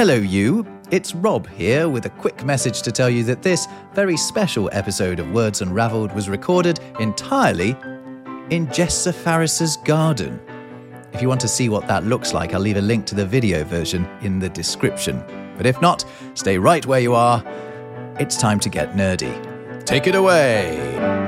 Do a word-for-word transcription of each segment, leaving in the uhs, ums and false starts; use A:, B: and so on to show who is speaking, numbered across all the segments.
A: Hello you, it's Rob here with a quick message to tell you that this very special episode of Words Unravelled was recorded entirely in Jessa Faris's garden. If you want to see what that looks like, I'll leave a link to the video version in the description. But if not, stay right where you are. It's time to get nerdy. Take it away!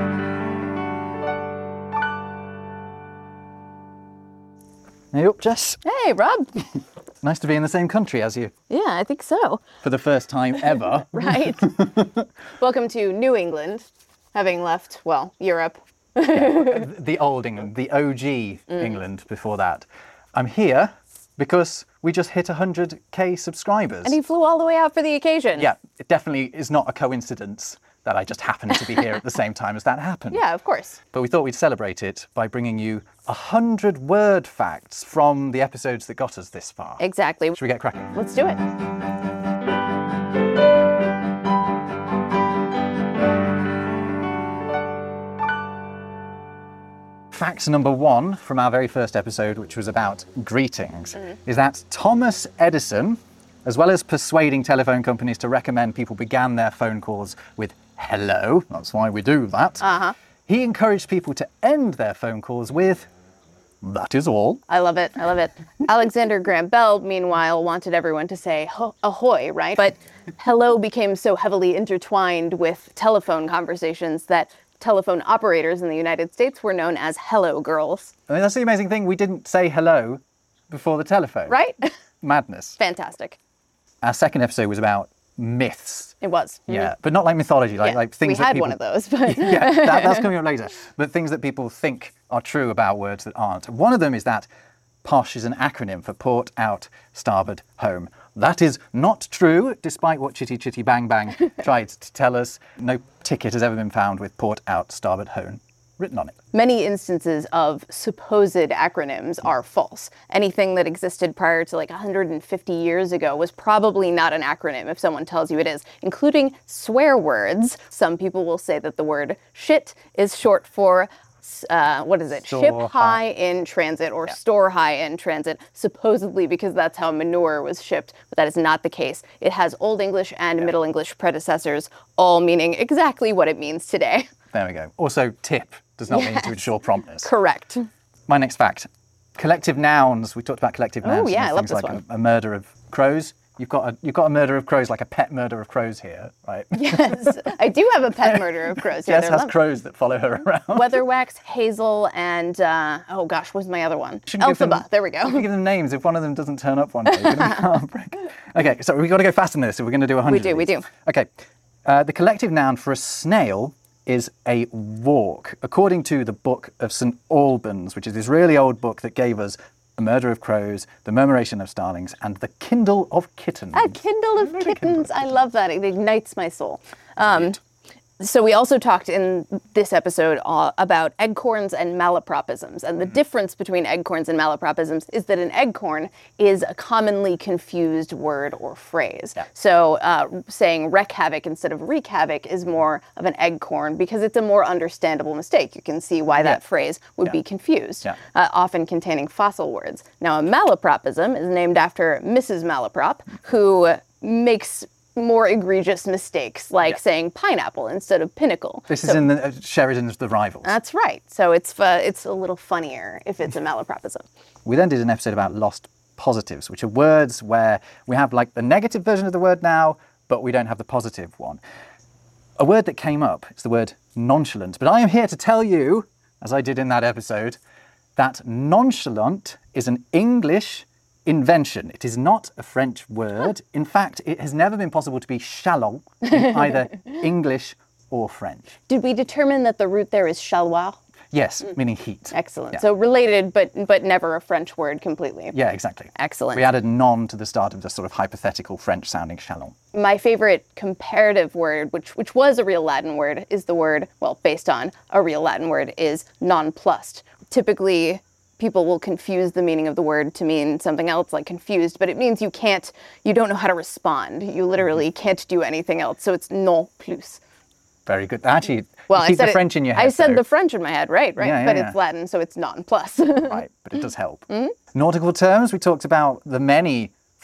B: Hey up, Jess.
C: Hey, Rob.
B: Nice to be in the same country as you.
C: Yeah, I think so.
B: For the first time ever.
C: Right. Welcome to New England, having left, well, Europe.
B: Yeah, the old England, the O G mm. England before that. I'm here because we just hit one hundred k subscribers.
C: And he flew all the way out for the occasion.
B: Yeah, it definitely is not a coincidence that I just happened to be here at the same time as that happened.
C: Yeah, of course.
B: But we thought we'd celebrate it by bringing you one hundred word facts from the episodes that got us this far.
C: Exactly.
B: Should we get cracking?
C: Let's do it.
B: Fact number one from our very first episode, which was about greetings, mm. is that Thomas Edison, as well as persuading telephone companies to recommend people began their phone calls with hello, that's why we do that,
C: uh-huh.
B: he encouraged people to end their phone calls with that is all.
C: I love it, I love it. Alexander Graham Bell, meanwhile, wanted everyone to say ho- ahoy, right? But hello became so heavily intertwined with telephone conversations that telephone operators in the United States were known as hello girls.
B: I mean, that's the amazing thing, we didn't say hello before the telephone.
C: Right?
B: Madness.
C: Fantastic.
B: Our second episode was about myths.
C: It was.
B: Yeah,
C: mm-hmm.
B: but not like mythology, like,
C: yeah,
B: like things
C: we
B: that
C: had
B: people...
C: one of those, but...
B: yeah, that, that's coming up later. But things that people think are true about words that aren't. One of them is that POSH is an acronym for Port, Out, Starboard, Home. That is not true, despite what Chitty Chitty Bang Bang tried to tell us. No ticket has ever been found with Port, Out, Starboard, Home written on it.
C: Many instances of supposed acronyms are false. Anything that existed prior to like one hundred fifty years ago was probably not an acronym if someone tells you it is, including swear words. Some people will say that the word shit is short for Uh, what is it?
B: Store
C: Ship
B: high.
C: high in transit or
B: yeah.
C: store high in transit, supposedly because that's how manure was shipped, but that is not the case. It has Old English and yeah. Middle English predecessors, all meaning exactly what it means today.
B: There we go. Also, tip does not
C: yes.
B: mean to ensure promptness.
C: Correct.
B: My next fact. Collective nouns. We talked about collective nouns.
C: Oh, yeah, I love
B: things
C: this
B: like
C: one.
B: A, a murder of crows. You've got a you've got a murder of crows, like a pet murder of crows here, right?
C: Yes, I do have a pet murder of crows.
B: Jess
C: yeah,
B: has
C: lovely.
B: crows that follow her around.
C: Weatherwax, Hazel, and uh, oh gosh, what's my other one?
B: Shouldn't give them-
C: Elphaba. There we go.
B: Give them names. If one of them doesn't turn up one day, you're gonna be heartbreak. Okay, so we've got to go faster than this. If we're going to do one hundred.
C: We do, we do.
B: Okay, uh, the collective noun for a snail is a walk, according to the Book of Saint Albans, which is this really old book that gave us A Murder of Crows, The Murmuration of Starlings, and The Kindle of Kittens.
C: A Kindle of Kittens. I love that. It ignites my soul. Um, so we also talked in this episode uh, about eggcorns and malapropisms. And the mm-hmm. difference between eggcorns and malapropisms is that an eggcorn is a commonly confused word or phrase.
B: Yeah.
C: So uh, saying wreck havoc instead of wreak havoc is more of an eggcorn because it's a more understandable mistake. You can see why that
B: yeah.
C: phrase would
B: yeah.
C: be confused,
B: yeah.
C: uh, often containing fossil words. Now, a malapropism is named after Missus Malaprop, who makes more egregious mistakes, like
B: yeah.
C: saying pineapple instead of pinnacle.
B: This
C: so,
B: is in the uh, Sheridan's The Rivals.
C: That's right. So it's uh, it's a little funnier if it's a malapropism.
B: We then did an episode about lost positives, which are words where we have like the negative version of the word now, but we don't have the positive one. A word that came up is the word nonchalant, but I am here to tell you, as I did in that episode, that nonchalant is an English invention. It is not a French word. In fact, it has never been possible to be chalant in either English or French.
C: Did we determine that the root there is chalois?
B: Yes, mm. meaning heat.
C: Excellent.
B: Yeah.
C: So related, but but never a French word completely.
B: Yeah, exactly.
C: Excellent.
B: We added non to the start of the sort of hypothetical French-sounding chalant.
C: My favorite comparative word, which which was a real Latin word, is the word, well, based on a real Latin word, is nonplussed. Typically, people will confuse the meaning of the word to mean something else, like confused, but it means you can't, you don't know how to respond. You literally can't do anything else, so it's non plus.
B: Very good. Actually,
C: well,
B: you
C: I
B: keep
C: said
B: the
C: it,
B: French in your head.
C: I said
B: though.
C: the French in my head, right, right,
B: yeah, yeah,
C: but
B: yeah.
C: it's Latin, so it's non plus.
B: Right, but it does help. Mm-hmm. Nautical terms, we talked about the many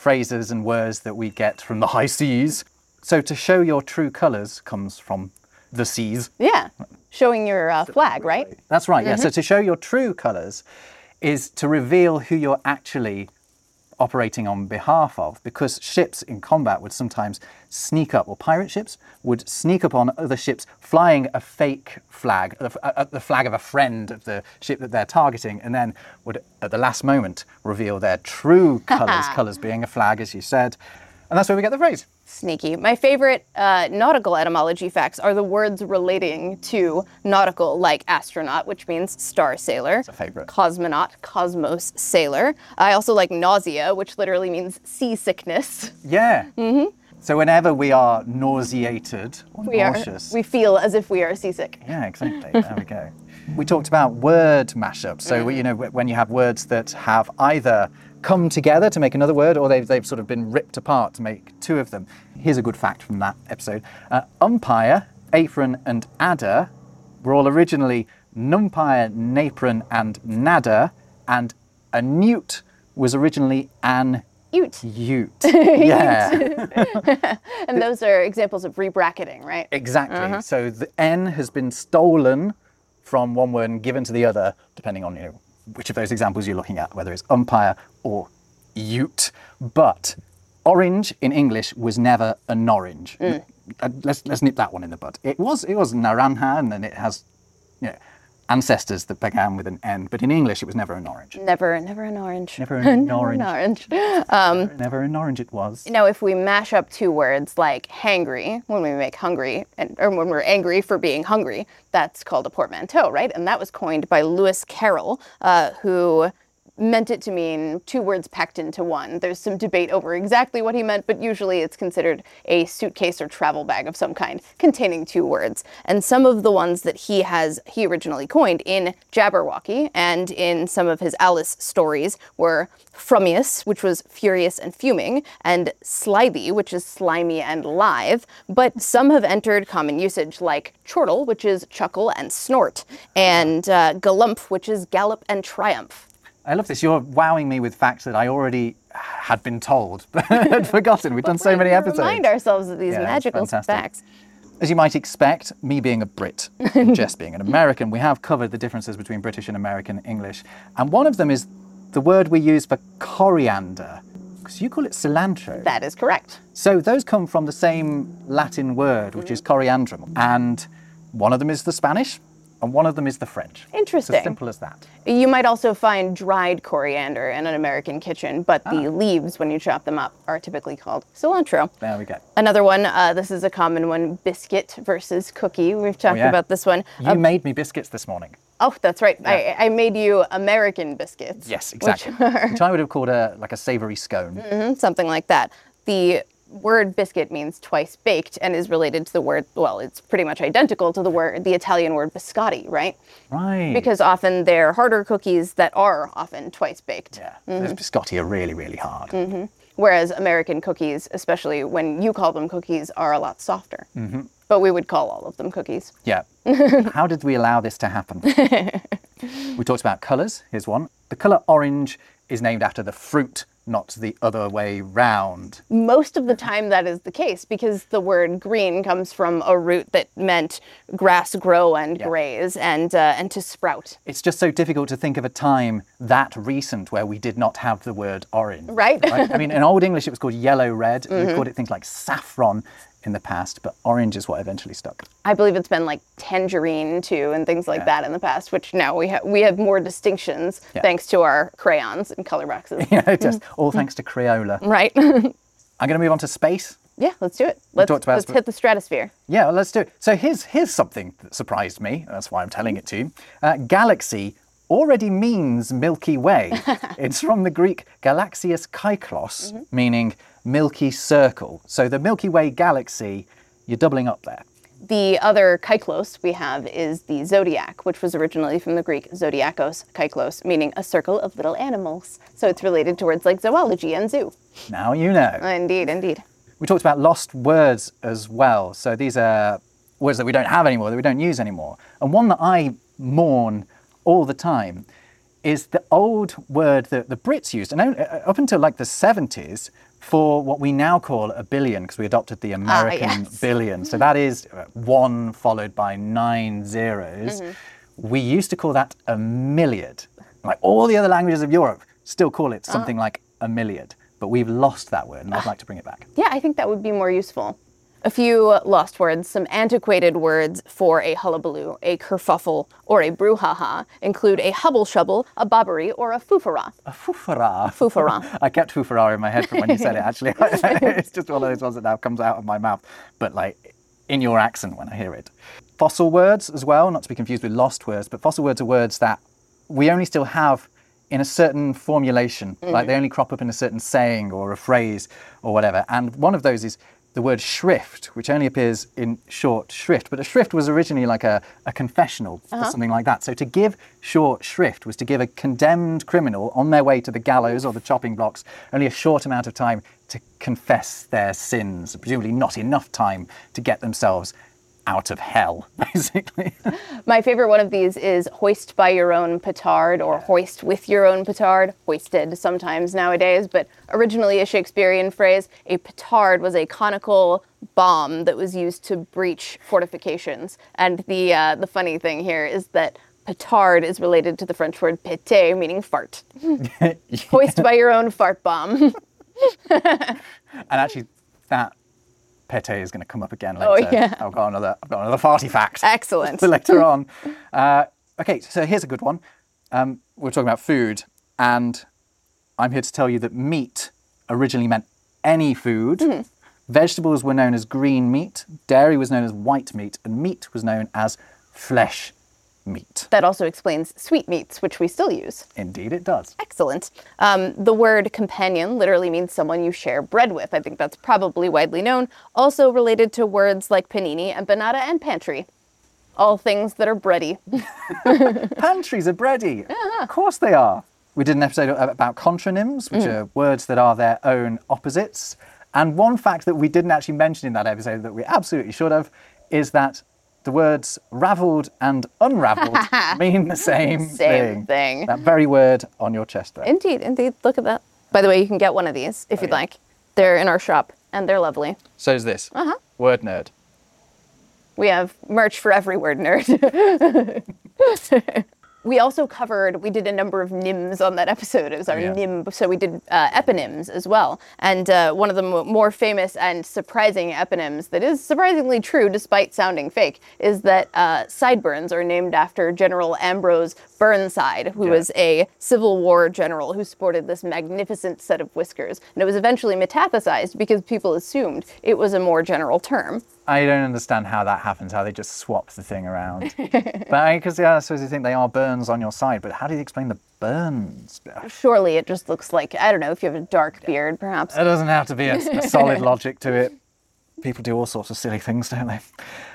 B: phrases and words that we get from the high seas. So to show your true colours comes from the seas.
C: Yeah. Showing your uh, flag, right?
B: That's right, yeah. So to show your true colours is to reveal who you're actually operating on behalf of, because ships in combat would sometimes sneak up, or pirate ships would sneak up on other ships flying a fake flag, a, a, the flag of a friend of the ship that they're targeting, and then would at the last moment reveal their true colours, colours being a flag, as you said. And that's where we get the phrase.
C: Sneaky. My favorite uh, nautical etymology facts are the words relating to nautical, like astronaut, which means star sailor.
B: It's a favourite.
C: Cosmonaut, cosmos sailor. I also like nausea, which literally means seasickness.
B: Yeah. Mm-hmm. So whenever we are nauseated or
C: We are.
B: nauseous.
C: We feel as if we are seasick.
B: Yeah, exactly. There we go. We talked about word mashup. So, you know, when you have words that have either come together to make another word, or they've, they've sort of been ripped apart to make two of them. Here's a good fact from that episode. Uh, umpire, apron, and adder were all originally numpire, napron, and nadder, and a newt was originally an
C: Ute.
B: ute. Yeah.
C: And those are examples of rebracketing, right?
B: Exactly. So the N has been stolen from one word and given to the other, depending on, you know, which of those examples you're looking at, whether it's umpire or ute. But orange in English was never an orange. Mm. Let's let's nip that one in the bud. It was it was naranja, and then it has, you know, ancestors that began with an N. But in English, it was never an orange.
C: Never, never an orange.
B: Never an orange.
C: An orange. Um,
B: never, never an orange. It was.
C: Now, if we mash up two words like hangry, when we make hungry, and or when we're angry for being hungry, that's called a portmanteau, right? And that was coined by Lewis Carroll, uh, who meant it to mean two words packed into one. There's some debate over exactly what he meant, but usually it's considered a suitcase or travel bag of some kind containing two words. And some of the ones that he has, he originally coined in Jabberwocky and in some of his Alice stories were frumious, which was furious and fuming, and slithy, which is slimy and live. But some have entered common usage, like chortle, which is chuckle and snort, and uh, galumph, which is gallop and triumph.
B: I love this. You're wowing me with facts that I already had been told, but had forgotten. We've done so many episodes.
C: Remind ourselves of these
B: Yeah,
C: magical
B: fantastic.
C: facts.
B: As you might expect, me being a Brit, and Jess being an American, we have covered the differences between British and American English. And one of them is the word we use for coriander, because you call it cilantro.
C: That is correct.
B: So those come from the same Latin word, which is coriandrum. And one of them is the Spanish, and one of them is the French.
C: Interesting.
B: It's as simple as that.
C: You might also find dried coriander in an American kitchen, but the leaves, when you chop them up, are typically called cilantro.
B: There we go.
C: Another one, uh, this is a common one, biscuit versus cookie. We've talked
B: yeah.
C: about this one.
B: You
C: Uh,
B: made me biscuits this morning.
C: oh, that's right. I, I made you American biscuits.
B: Yes, exactly.
C: Which are
B: Which I would have called a like a savoury scone.
C: Mhm, something like that. The word biscuit means twice baked and is related to the word, well, it's pretty much identical to the word, the Italian word biscotti, right?
B: Right.
C: Because often they're harder cookies that are often twice baked.
B: Yeah, those biscotti are really, really hard.
C: Mm-hmm. Whereas American cookies, especially when you call them cookies, are a lot softer. Mm-hmm. But we would call all of them cookies.
B: Yeah. How did we allow this to happen? We talked about colours. Here's one. The colour orange is named after the fruit, not the other way round.
C: Most of the time that is the case because the word green comes from a root that meant grass grow and
B: Yeah.
C: graze and uh, and to sprout.
B: It's just so difficult to think of a time that recent where we did not have the word orange.
C: Right?
B: I mean, in Old English, it was called yellow red. Mm-hmm. We called it things like saffron in the past, but orange is what eventually stuck.
C: I believe it's been like tangerine too and things like
B: Yeah.
C: that in the past, which now we, ha- we have more distinctions
B: Yeah.
C: thanks to our crayons and color boxes.
B: Yeah, just all thanks to Crayola.
C: Right?
B: I'm going to move on to space.
C: Yeah, let's do it. Let's,
B: talked about
C: let's
B: sp-
C: hit the stratosphere.
B: Yeah, well, let's do it. So here's here's something that surprised me. That's why I'm telling it to you. Uh, galaxy already means Milky Way. It's from the Greek galaxias kaiklos, mm-hmm. meaning Milky Circle. So the Milky Way galaxy, you're doubling up there.
C: The other kaiklos we have is the zodiac, which was originally from the Greek zodiakos, kaiklos, meaning a circle of little animals. So it's related to words like zoology and zoo.
B: Now you know.
C: Indeed, indeed.
B: We talked about lost words as well. So these are words that we don't have anymore, that we don't use anymore. And one that I mourn all the time is the old word that the Brits used, and up until like the seventies, for what we now call a billion, because we adopted the American
C: yes.
B: billion. So that is one followed by nine zeros. Mm-hmm. We used to call that a milliard. Like all the other languages of Europe still call it something oh. like a milliard. But we've lost that word, and I'd like to bring it back.
C: Yeah, I think that would be more useful. A few lost words, some antiquated words for a hullabaloo, a kerfuffle, or a brouhaha include a hubble-shubble, a bobbery, or a foofara.
B: A foofara.
C: Foofara.
B: I kept foofara in my head from when you said it, actually. It's just one of those ones that now comes out of my mouth, but like in your accent when I hear it. Fossil words as well, not to be confused with lost words, but fossil words are words that we only still have in a certain formulation, mm-hmm. like they only crop up in a certain saying or a phrase or whatever. And one of those is the word shrift, which only appears in short shrift. But a shrift was originally like a, a confessional uh-huh. or something like that. So to give short shrift was to give a condemned criminal on their way to the gallows or the chopping blocks only a short amount of time to confess their sins, presumably not enough time to get themselves out of hell, basically.
C: My favorite one of these is hoist by your own petard, or hoist with your own petard, hoisted sometimes nowadays, but originally a Shakespearean phrase. A petard was a conical bomb that was used to breach fortifications. And the uh, the funny thing here is that petard is related to the French word péter, meaning fart. Yeah. Hoist by your own fart bomb.
B: And actually, that pété is going to come up again later.
C: Oh, yeah.
B: I've got another, I've got another farty fact.
C: Excellent.
B: For later on. Uh, okay, so here's a good one. Um, we're talking about food, and I'm here to tell you that meat originally meant any food. Mm-hmm. Vegetables were known as green meat, dairy was known as white meat, and meat was known as flesh meat.
C: That also explains sweetmeats, which we still use.
B: Indeed it does.
C: Excellent. Um, the word companion literally means someone you share bread with. I think that's probably widely known. Also related to words like panini, empanada, and pantry. All things that are bready.
B: Pantries are bready. Yeah. Of course they are. We did an episode about contronyms, which mm. are words that are their own opposites. And one fact that we didn't actually mention in that episode that we absolutely should have is that the words ravelled and unravelled mean the same,
C: same
B: thing.
C: thing.
B: That very word on your chest there.
C: Indeed, indeed. Look at that. By the way, you can get one of these if oh, you'd yeah. like. They're in our shop, and they're lovely.
B: So is this.
C: Uh-huh.
B: Word nerd.
C: We have merch for every word nerd. We also covered, we did a number of nyms on that episode. It was our oh, yeah. nym, so we did uh, eponyms as well. And uh, one of the m- more famous and surprising eponyms that is surprisingly true despite sounding fake is that uh, sideburns are named after General Ambrose Burnside, who yeah. was a Civil War general who sported this magnificent set of whiskers. And it was eventually metaphysized because people assumed it was a more general term.
B: I don't understand how that happens, how they just swap the thing around. But because yeah, I suppose you think they are burns on your side, but how do you explain the burns?
C: Surely it just looks like, I don't know, if you have a dark beard, perhaps.
B: There doesn't have to be a, a solid logic to it. People do all sorts of silly things, don't they?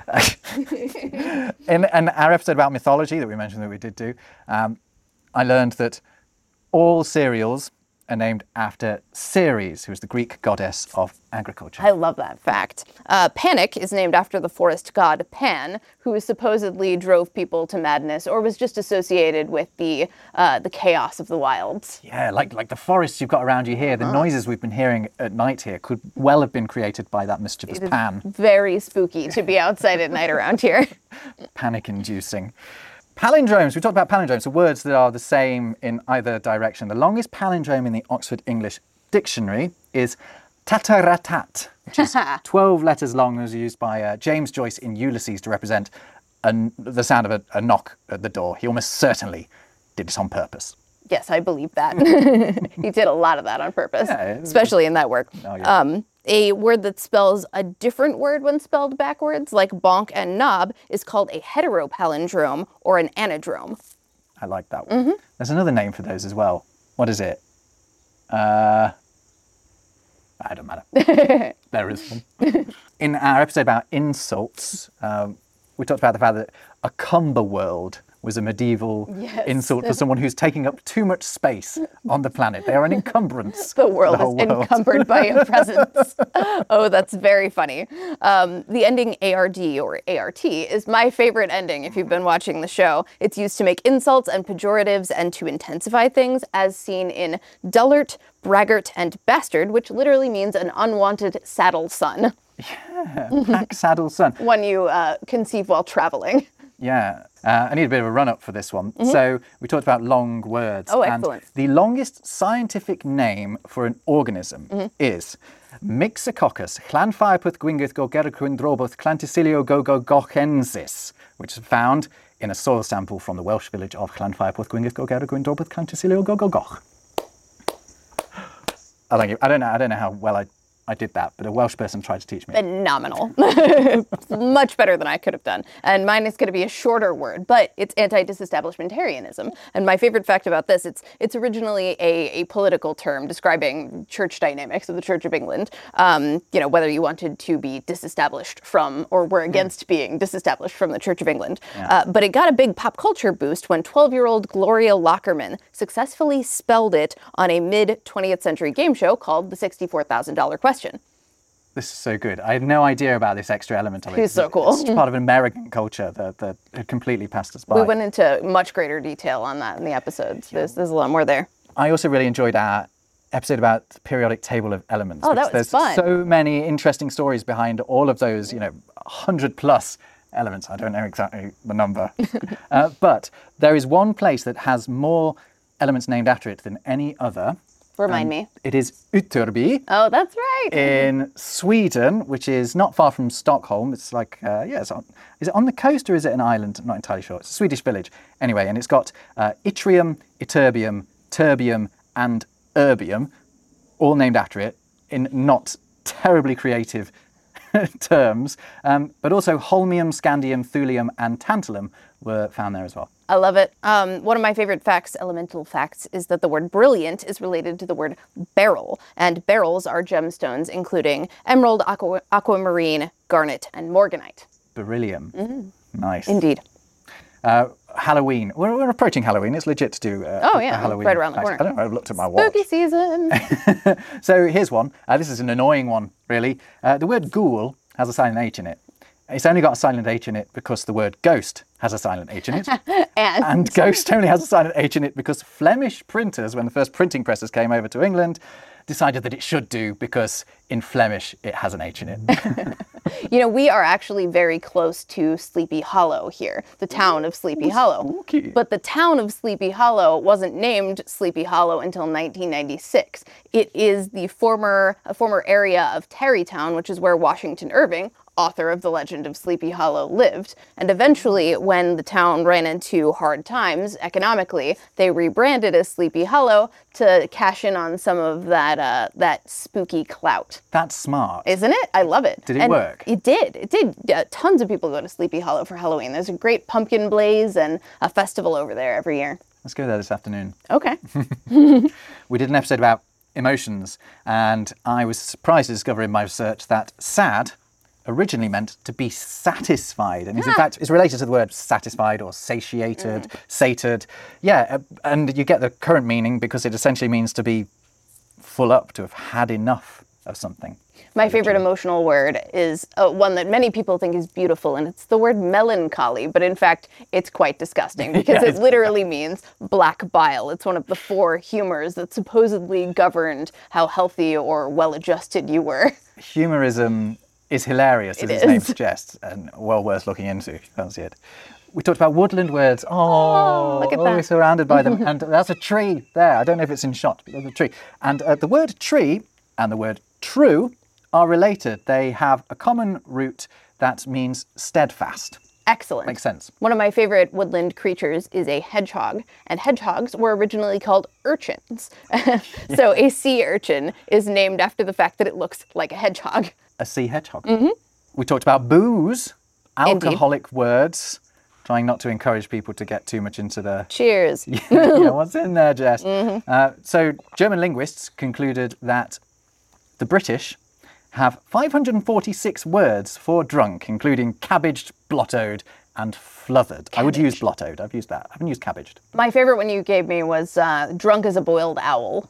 B: in, in our episode about mythology that we mentioned that we did do, um, I learned that all cereals are named after Ceres, who is the Greek goddess of agriculture.
C: I love that fact. Uh, panic is named after the forest god Pan, who supposedly drove people to madness or was just associated with the uh, the chaos of the wilds.
B: Yeah, like like the forests you've got around you here, the uh-huh. noises we've been hearing at night here could well have been created by that mischievous
C: it is
B: Pan.
C: Very spooky to be outside at night around here.
B: Panic-inducing. Palindromes. We talked about palindromes, so words that are the same in either direction. The longest palindrome in the Oxford English Dictionary is tataratat, which is twelve letters long, and was used by uh, James Joyce in Ulysses to represent a, the sound of a, a knock at the door. He almost certainly did it on purpose.
C: Yes, I believe that. He did a lot of that on purpose, yeah, especially in that work.
B: Oh, yeah.
C: Um, a word that spells a different word when spelled backwards, like bonk and knob, is called a heteropalindrome or an anadrome.
B: I like that one.
C: Mm-hmm.
B: There's another name for those as well. What is it? Uh, I don't matter. There is one. In our episode about insults, um, we talked about the fact that a cumber world was a medieval
C: Yes.
B: insult for someone who's taking up too much space on the planet. They are an encumbrance.
C: The world
B: to the
C: is
B: whole world.
C: encumbered by your presence. Oh, that's very funny. Um, the ending A R D or A R T is my favorite ending if you've been watching the show. It's used to make insults and pejoratives and to intensify things, as seen in dullart, braggart, and bastard, which literally means an unwanted saddle son.
B: Pack saddle son.
C: One you uh, conceive while traveling.
B: Yeah, uh, I need a bit of a run-up for this one. So we talked about long words.
C: Oh,
B: and
C: excellent.
B: the longest scientific name for an organism is Mixococcus chlanphaepus gwyngyth gogerquindrobus clanticilio gogogochensis, which is found in a soil sample from the Welsh village of Llanfairpwll Gwyngyth Gogerquindrobus Clanticilio Gogogoch. I don't, I don't know. I don't know how well I, I did that, but a Welsh person tried to teach me.
C: Phenomenal. Much better than I could have done. And mine is going to be a shorter word, but it's anti-disestablishmentarianism. And my favorite fact about this, it's it's originally a, a political term describing church dynamics of the Church of England. Um, you know, whether you wanted to be disestablished from or were against being disestablished from the Church of England.
B: Yeah.
C: Uh, but it got a big pop culture boost when twelve-year-old Gloria Lockerman successfully spelled it on a mid-twentieth century game show called the sixty-four thousand dollar Question.
B: This is so good. I had no idea about this extra element of it.
C: It's so cool.
B: It's part of American culture that, that had completely passed us by.
C: We went into much greater detail on that in the episodes. There's, there's a lot more there.
B: I also really enjoyed our episode about the periodic table of elements.
C: Oh, that
B: because
C: was
B: there's
C: fun.
B: so many interesting stories behind all of those, you know, one hundred plus elements. I don't know exactly the number. uh, but there is one place that has more elements named after it than any other.
C: Remind
B: Um,
C: me.
B: It is Ytterby
C: Oh, that's right.
B: in Sweden, which is not far from Stockholm. It's like, uh, yeah, it's on, is it on the coast or is it an island? I'm not entirely sure. It's a Swedish village. Anyway, and it's got uh, Yttrium, Ytterbium, Terbium, and Erbium, all named after it in not terribly creative terms. Um, but also Holmium, Scandium, Thulium, and Tantalum were found there as well.
C: I love it. Um, one of my favorite facts, elemental facts, is that the word brilliant is related to the word beryl. And beryls are gemstones, including emerald, aqua, aquamarine, garnet, and morganite.
B: Beryllium. Nice.
C: Indeed.
B: Uh, Halloween. We're, we're approaching Halloween. It's legit to do uh,
C: Oh,
B: a
C: yeah,
B: Halloween.
C: right around the
B: fact.
C: corner.
B: I don't know. I've looked at my watch.
C: Spooky season.
B: So here's one. Uh, this is an annoying one, really. Uh, the word ghoul has a silent H in it. It's only got a silent H in it because the word ghost has a silent H in it.
C: and
B: And ghost only has a silent H in it because Flemish printers, when the first printing presses came over to England, decided that it should do because in Flemish it has an H in it.
C: you know, we are actually very close to Sleepy Hollow here, the town of Sleepy Hollow.
B: spooky.
C: But the town of Sleepy Hollow wasn't named Sleepy Hollow until nineteen ninety-six. It is the former a former area of Tarrytown, which is where Washington Irving, author of The Legend of Sleepy Hollow, lived. And eventually, when the town ran into hard times economically, they rebranded as Sleepy Hollow to cash in on some of that uh, that spooky clout.
B: That's smart.
C: Isn't it? I love it.
B: Did it
C: And
B: work?
C: It did. It did. Yeah, tons of people go to Sleepy Hollow for Halloween. There's a great pumpkin blaze and a festival over there every year.
B: Let's go there this afternoon.
C: Okay.
B: We did an episode about emotions, and I was surprised to discover in my research that sad originally meant to be satisfied, and is in fact is related to the word satisfied or satiated, sated. Yeah, uh, and you get the current meaning because it essentially means to be full up, to have had enough of something.
C: My favorite emotional word is uh, one that many people think is beautiful, and it's the word melancholy, but in fact, it's quite disgusting because
B: Yeah,
C: it
B: it's-
C: literally means black bile. It's one of the four humors that supposedly governed how healthy or well-adjusted you were.
B: Humorism is hilarious, as
C: It
B: its name
C: is.
B: suggests, and well worth looking into if you fancy it. We talked about woodland words. Oh,
C: look at
B: oh,
C: that.
B: we're surrounded by them. And that's a tree there. I don't know if it's in shot, but there's a tree. And uh, the word tree and the word true are related. They have a common root that means steadfast.
C: Excellent.
B: Makes sense.
C: One of my favorite woodland creatures is a hedgehog, and hedgehogs were originally called urchins. So a sea urchin is named after the fact that it looks like a hedgehog.
B: A sea hedgehog. We talked about booze,
C: Indeed.
B: alcoholic words, trying not to encourage people to get too much into the
C: Cheers.
B: yeah, what's in there, Jess? Uh, so German linguists concluded that the British have five hundred forty-six words for drunk, including cabbaged, blottoed, and flothered. I would use blottoed. I've used that. I haven't used cabbaged.
C: My favorite one you gave me was uh, drunk as a boiled owl.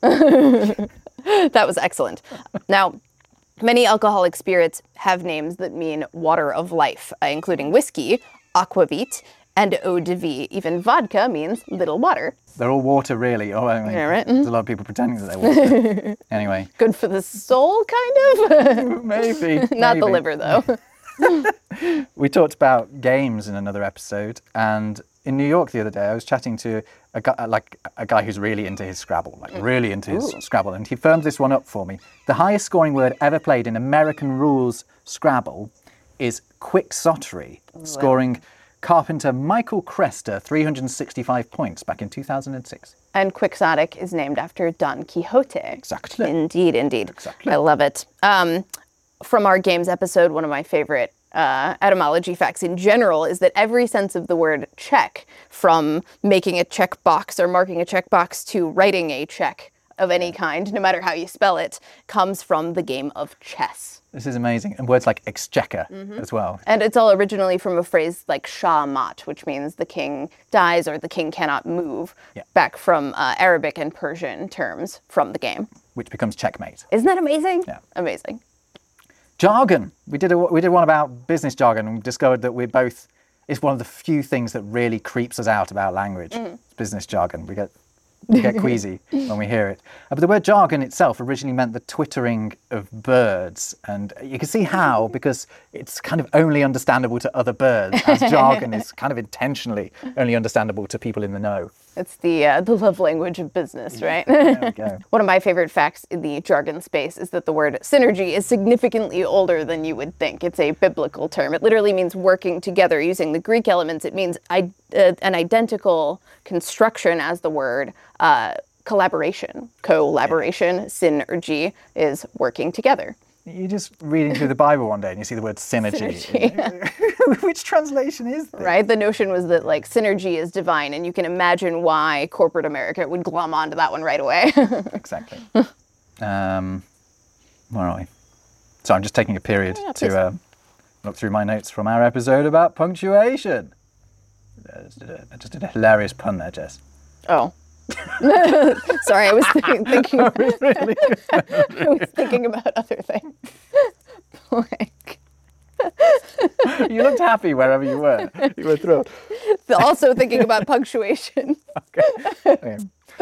C: That was excellent. Now, many alcoholic spirits have names that mean water of life, uh, including whiskey, aquavit, and eau de vie. Even vodka means little water.
B: They're all water, really. Oh, I mean,
C: Yeah, right?
B: there's a lot of people pretending that they're water. Anyway.
C: Good for the soul, kind of?
B: Maybe.
C: Not the
B: maybe.
C: liver, though.
B: We talked about games in another episode, and in New York the other day, I was chatting to a guy, like a guy who's really into his Scrabble, like really into his
C: Ooh.
B: Scrabble, and he firmed this one up for me. The highest scoring word ever played in American rules Scrabble is quixotry, scoring Carpenter Michael Crester three hundred sixty-five points back in two thousand six.
C: And quixotic is named after Don Quixote.
B: Exactly.
C: Indeed, indeed.
B: Exactly.
C: I love it. Um, from our games episode, one of my favorite uh, etymology facts in general is that every sense of the word check, from making a check box or marking a check box to writing a check of any kind, no matter how you spell it, comes from the game of chess.
B: This is amazing. And words like exchequer as well.
C: And it's all originally from a phrase like Shah Mat, which means the king dies or the king cannot move,
B: Yeah.
C: back from uh, Arabic and Persian terms from the game.
B: Which becomes checkmate.
C: Isn't that amazing?
B: Yeah.
C: Amazing.
B: Jargon. We did a, we did one about business jargon, and we discovered that we're both. It's one of the few things that really creeps us out about language. It's business jargon. We get we get queasy when we hear it. Uh, but the word jargon itself originally meant the twittering of birds, and you can see how, because it's kind of only understandable to other birds, as jargon is kind of intentionally only understandable to people in the know.
C: It's the uh, the love language of business, right?
B: There we go.
C: One of my favorite facts in the jargon space is that the word synergy is significantly older than you would think. It's a biblical term. It literally means working together. Using the Greek elements, it means I, uh, an identical construction as the word uh, collaboration. Collaboration, synergy is working together.
B: You're just reading through the Bible one day and you see the word synergy.
C: Synergy,
B: Which translation is this?
C: Right? The notion was that like synergy is divine, and you can imagine why corporate America would glom onto that one right away.
B: Exactly. um, where are we? So I'm just taking a period
C: Yeah, please.
B: to uh, look through my notes from our episode about punctuation. I just did a, I just did a hilarious pun there, Jess.
C: Oh. Sorry, I was thinking, thinking
B: Really?
C: I was thinking about other things. Like,
B: You looked happy wherever you were. You were thrilled.
C: also thinking about punctuation.
B: Okay.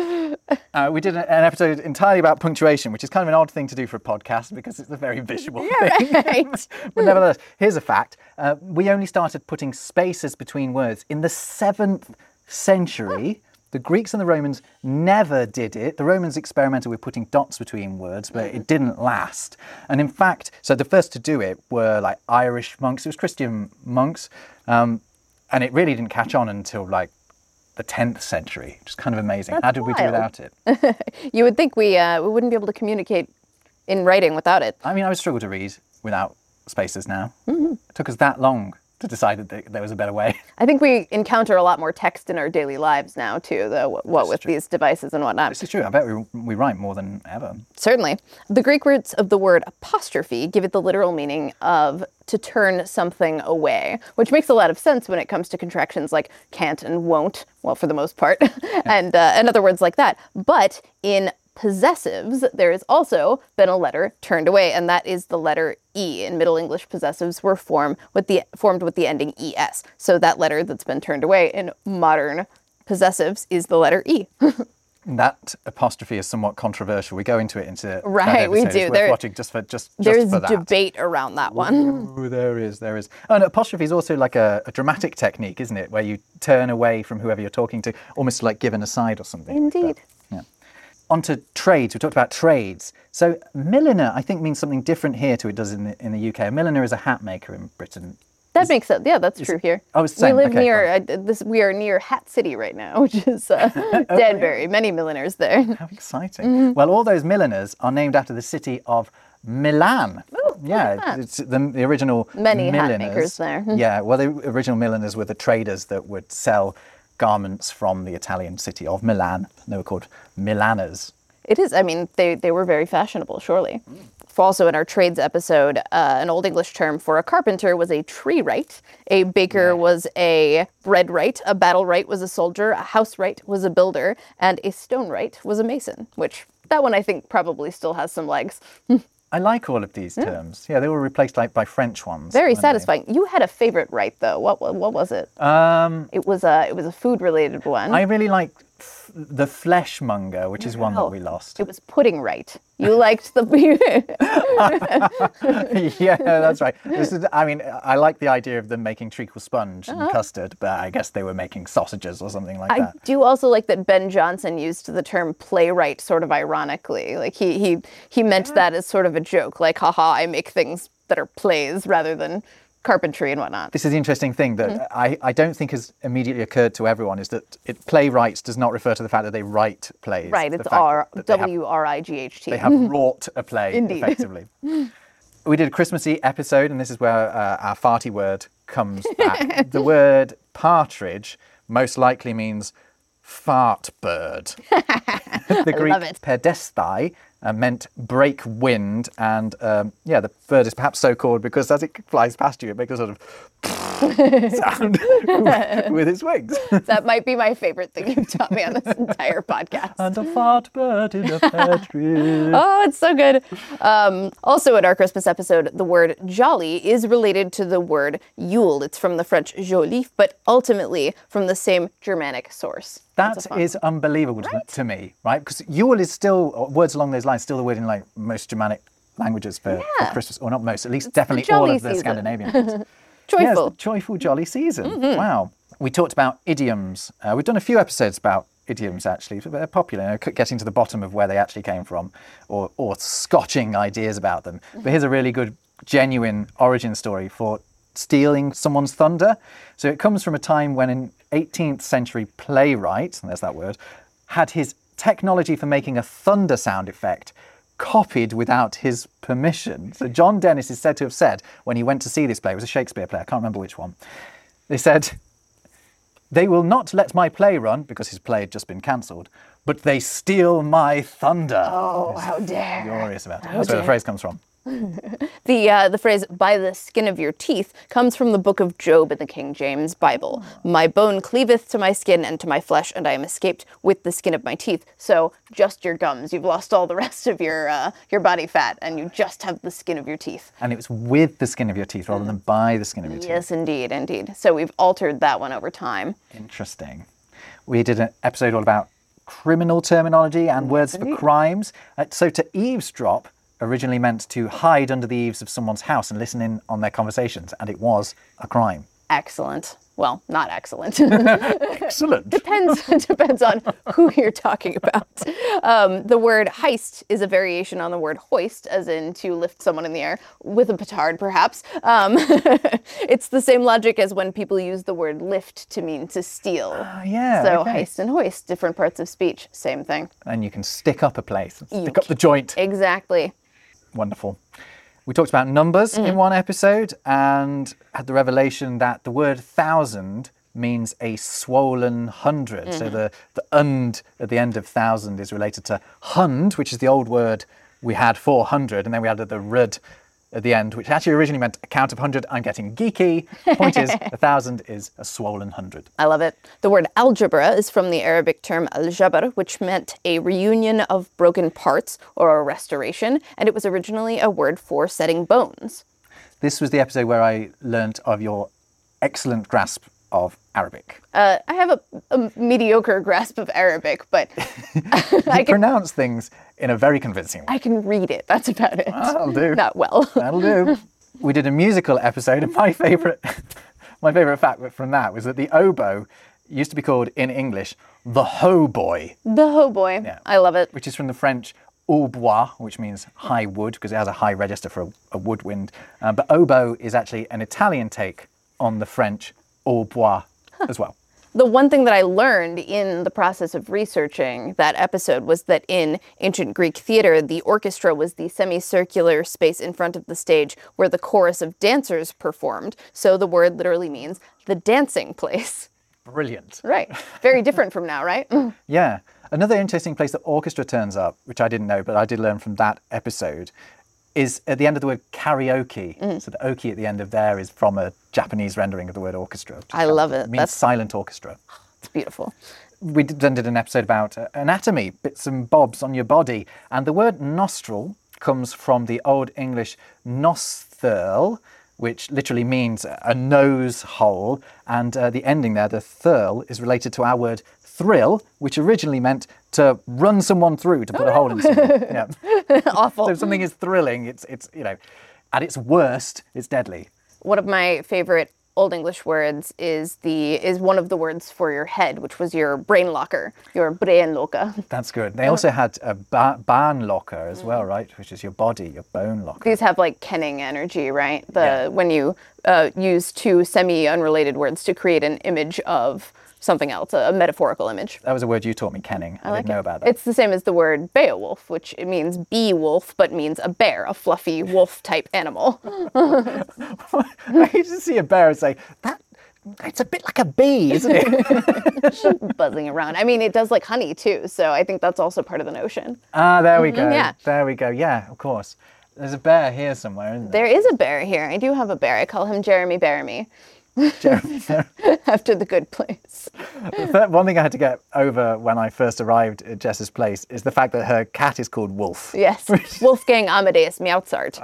B: Uh, we did an episode entirely about punctuation, which is kind of an odd thing to do for a podcast because it's a very visual thing.
C: Right.
B: But nevertheless, here's a fact. Uh, we only started putting spaces between words in the seventh century. The Greeks and the Romans never did it. The Romans experimented with putting dots between words, but it didn't last. And in fact, so the first to do it were like Irish monks. It was Christian monks. Um, and it really didn't catch on until like the tenth century, which is kind of amazing.
C: That's
B: How did we do
C: wild.
B: without it?
C: You would think we uh, we wouldn't be able to communicate in writing without it.
B: I mean, I would struggle to read without spaces now.
C: Mm-hmm.
B: It took us that long to decide that th- there was a better way.
C: I think we encounter a lot more text in our daily lives now too, though, what, what with these devices and whatnot.
B: This is true. I bet we, we write more than ever.
C: Certainly. The Greek roots of the word apostrophe give it the literal meaning of to turn something away, which makes a lot of sense when it comes to contractions like can't and won't, well, for the most part, and, uh, and other words like that. But in possessives, there has also been a letter turned away, and that is the letter E. In Middle English, possessives were formed with the formed with the ending es. So that letter that's been turned away in modern possessives is the letter E.
B: That apostrophe is somewhat controversial. We go into it into that
C: Right, we
B: episode.
C: do.
B: It's worth
C: There-
B: watching just for just, just
C: There's
B: for that.
C: debate around that one.
B: Ooh, there is, there is. Oh, and apostrophe is also like a, a dramatic technique, isn't it? Where you turn away from whoever you're talking to, almost like give an aside or something.
C: Indeed.
B: But, yeah. On to trades. We talked about trades. So milliner, I think, means something different here to it does in the, in the U K. A milliner is a hat maker in Britain.
C: That makes sense. Yeah, that's true here.
B: Oh, it's the
C: we
B: same.
C: live
B: Okay,
C: near
B: fine.
C: uh, this. We are near Hat City right now, which is uh, Danbury. Many milliners there.
B: How exciting. Well, all those milliners are named after the city of Milan.
C: Oh,
B: yeah,
C: look at that.
B: it's the, the original
C: Many hat
B: milliners.
C: makers there.
B: Yeah, well, the original milliners were the traders that would sell garments from the Italian city of Milan. They were called Milaners.
C: It is. I mean, they they were very fashionable, surely. Also in our trades episode, uh, an Old English term for a carpenter was a tree wright, a baker yeah. was a bread wright, a battle wright was a soldier, a house wright was a builder, and a stone wright was a mason, which that one I think probably still has some legs.
B: I like all of these terms. Yeah, they were replaced like by French ones.
C: Very satisfying. They? You had a favorite right though. What what, what was it? Um, it was a it was a food related one.
B: I really liked f- the fleshmonger, which is one that we lost.
C: It was pudding right. You liked the.
B: Yeah, that's right. This is. I mean, I like the idea of them making treacle sponge and uh-huh. custard, but I guess they were making sausages or something like
C: I
B: that.
C: I do also like that Ben Jonson used the term playwright sort of ironically. Like he he he meant yeah. that as sort of a joke, like haha, I make things that are plays rather than carpentry and whatnot.
B: This is the interesting thing that mm-hmm. I, I don't think has immediately occurred to everyone is that it, playwrights does not refer to the fact that they write plays.
C: Right, it's R W R I G H T.
B: They have wrought a play,
C: Indeed.
B: effectively. We did a Christmassy episode, and this is where uh, our farty word comes back. The word partridge most likely means fart bird. The Greek pedestai uh, meant break wind, and um, yeah, the bird is perhaps so called because as it flies past you, it makes a sort of sound with its wings.
C: That might be my favorite thing you've taught me on this entire podcast.
B: And a fart bird in a pear tree.
C: Oh, it's so good. Um, also in our Christmas episode, the word jolly is related to the word Yule. It's from the French jolif, but ultimately from the same Germanic source.
B: That is unbelievable right? to me, right? Because Yule is still, words along those lines, still the word in like most Germanic languages for,
C: yeah.
B: for Christmas, or not most, at least it's definitely all of the
C: season.
B: Scandinavian ones.
C: Joyful.
B: Yes, the joyful, jolly season. Mm-hmm. Wow. We talked about idioms. Uh, we've done a few episodes about idioms, actually. They're popular, you know, getting to the bottom of where they actually came from, or, or scotching ideas about them. Mm-hmm. But here's a really good, genuine origin story for stealing someone's thunder. So it comes from a time when an eighteenth century playwright, and there's that word, had his technology for making a thunder sound effect copied without his permission. So John Dennis is said to have said, when he went to see this play, it was a Shakespeare play, I can't remember which one, they said, "They will not let my play run," because his play had just been cancelled, "but they steal my thunder."
C: Oh, how dare.
B: Furious about it. That's where the phrase comes from.
C: The uh, the phrase "by the skin of your teeth" comes from the book of Job in the King James Bible. "My bone cleaveth to my skin and to my flesh, and I am escaped with the skin of my teeth." So just your gums. You've lost all the rest of your uh, your body fat, and you just have the skin of your teeth.
B: And it was with the skin of your teeth rather than by the skin of your teeth.
C: Yes, indeed, indeed. So we've altered that one over time.
B: Interesting. We did an episode all about criminal terminology and words for crimes. Uh, so to eavesdrop originally meant to hide under the eaves of someone's house and listen in on their conversations, and it was a crime.
C: Excellent. Well, not excellent.
B: Excellent.
C: Depends depends on who you're talking about. Um, the word heist is a variation on the word hoist, as in to lift someone in the air with a petard, perhaps. Um, it's the same logic as when people use the word lift to mean to steal.
B: Uh, yeah.
C: So
B: okay.
C: heist and hoist, different parts of speech, same thing.
B: And you can stick up a place, stick up the joint.
C: Exactly.
B: Wonderful. We talked about numbers mm. in one episode and had the revelation that the word thousand means a swollen hundred. Mm. So the, the und at the end of thousand is related to hund, which is the old word we had for hundred, and then we added the rud at the end, which actually originally meant a count of hundred. I'm getting geeky. Point is, a thousand is a swollen hundred.
C: I love it. The word algebra is from the Arabic term al-jabr, which meant a reunion of broken parts or a restoration, and it was originally a word for setting bones.
B: This was the episode where I learnt of your excellent grasp of Arabic.
C: Uh, I have a, a mediocre grasp of Arabic, but
B: you
C: I can
B: pronounce things in a very convincing way.
C: I can read it. That's about it.
B: That'll do.
C: Not well.
B: That'll do. We did a musical episode, and my favourite, my favourite fact from that was that the oboe used to be called in English the hautboy.
C: The hautboy. Yeah. I love it.
B: Which is from the French hautbois, which means high wood, because it has a high register for a, a woodwind. Uh, but oboe is actually an Italian take on the French hautbois huh. as well.
C: The one thing that I learned in the process of researching that episode was that in ancient Greek theater, the orchestra was the semicircular space in front of the stage where the chorus of dancers performed. So the word literally means the dancing place.
B: Brilliant.
C: Right. Very different from now, right?
B: Yeah. Another interesting place that orchestra turns up, which I didn't know, but I did learn from that episode, is at the end of the word karaoke. So the oki at the end of there is from a Japanese rendering of the word orchestra. which
C: I
B: is-
C: love it.
B: It means
C: That's-
B: silent orchestra.
C: It's beautiful.
B: We did, then did an episode about uh, anatomy, bits and bobs on your body. And the word nostril comes from the Old English nosthril, which literally means a nose hole. And uh, the ending there, the thirl, is related to our word thrill, which originally meant to run someone through, to put a hole in someone. Yeah.
C: Awful.
B: So if something is thrilling, it's, it's, you know, at its worst, it's deadly.
C: One of my favorite Old English words is the is one of the words for your head, which was your brain locker, your brain locker.
B: That's good. They also had a ba- barn locker as well, right? Which is your body, your bone locker.
C: These have like kenning energy, right? The
B: Yeah.
C: when you uh, use two semi-unrelated words to create an image of something else, a, a metaphorical image.
B: That was a word you taught me, kenning. I,
C: like
B: didn't know
C: it.
B: about that.
C: It's the same as the word Beowulf, which it means bee wolf, but means a bear, a fluffy wolf type animal.
B: I used to see a bear and say, that, it's a bit like a bee, isn't it?
C: Buzzing around. I mean, it does like honey too, so I think that's also part of the notion.
B: Ah, there we go.
C: yeah.
B: There we go. Yeah, of course. There's a bear here somewhere, isn't there?
C: There is a bear here. I do have a bear. I call him Jeremy Bearimy,
B: Jeremy, there.
C: after The Good Place.
B: The third- One thing I had to get over when I first arrived at Jess's place is the fact that her cat is called Wolf.
C: Yes, Wolfgang Amadeus Mozart.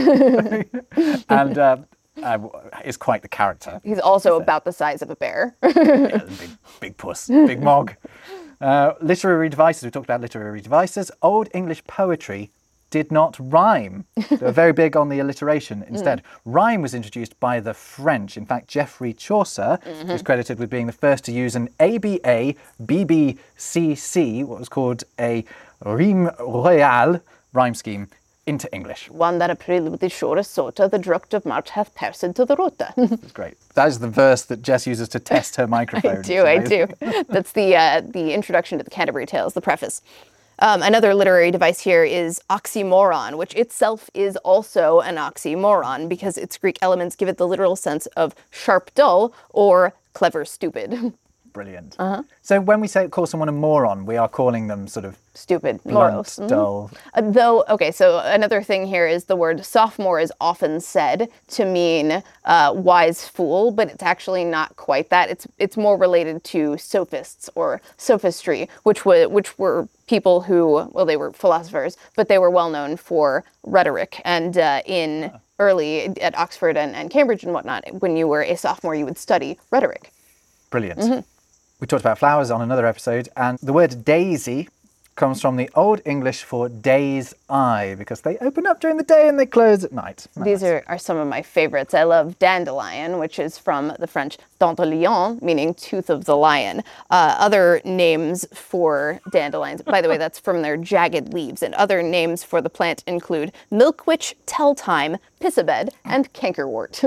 B: And uh, uh, is quite the character.
C: He's also about the size of a bear.
B: Yeah, big, big puss, big mog. Uh, literary devices, we talked about literary devices. Old English poetry did not rhyme. They were very big on the alliteration instead. Rhyme was introduced by the French. In fact, Geoffrey Chaucer is credited with being the first to use an A B A B B C C, what was called a rime royale rhyme scheme, into English.
C: One that April with the shortest sota, the druct of March hath passed to the rota.
B: It's great. That is the verse that Jess uses to test her microphone.
C: I do, I do. That's the uh, the introduction to the Canterbury Tales, the preface. Um, another literary device here is oxymoron, which itself is also an oxymoron because its Greek elements give it the literal sense of sharp dull or clever stupid.
B: Brilliant. So when we say call someone a moron, we are calling them sort of
C: Stupid,
B: blunt,
C: moros. Mhm.
B: dull.
C: Uh, though, okay, so another thing here is the word sophomore is often said to mean uh, wise fool, but it's actually not quite that. It's it's more related to sophists or sophistry, which were which were people who, well, they were philosophers, but they were well known for rhetoric. And uh, in early at Oxford and, and Cambridge and whatnot, when you were a sophomore, you would study rhetoric.
B: Brilliant. We talked about flowers on another episode, and the word daisy comes from the Old English for day's eye, because they open up during the day and they close at night.
C: These are, are some of my favorites. I love dandelion, which is from the French dent de lion, meaning tooth of the lion. Uh, other names for dandelions, by the way, that's from their jagged leaves. And other names for the plant include milkwitch, telltime, pissabed, and cankerwort.